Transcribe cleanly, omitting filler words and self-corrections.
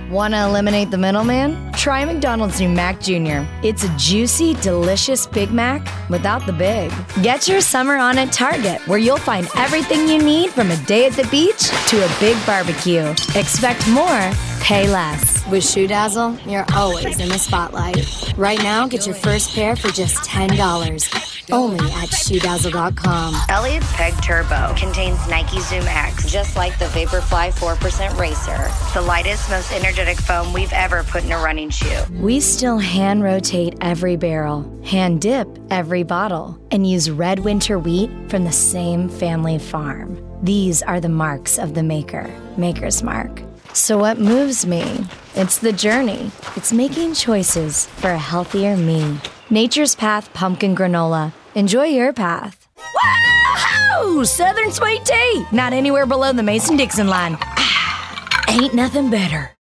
Want to eliminate the middleman? Try McDonald's new Mac Jr. It's a juicy, delicious Big Mac without the big. Get your summer on at Target, where you'll find everything you need from a day at the beach to a big barbecue. Expect more, pay less. With Shoe Dazzle, you're always in the spotlight. Right now, get your first pair for just $10. Only at ShoeDazzle.com. Elliot's Peg Turbo contains Nike Zoom X, just like the Vaporfly 4% Racer. The lightest, most energetic foam we've ever put in a running shoe. We still hand rotate every barrel, hand dip every bottle, and use red winter wheat from the same family farm. These are the marks of the maker, Maker's Mark. So what moves me? It's the journey. It's making choices for a healthier me. Nature's Path Pumpkin Granola. Enjoy your path. Whoa! Southern sweet tea! Not anywhere below the Mason-Dixon line. Ain't nothing better.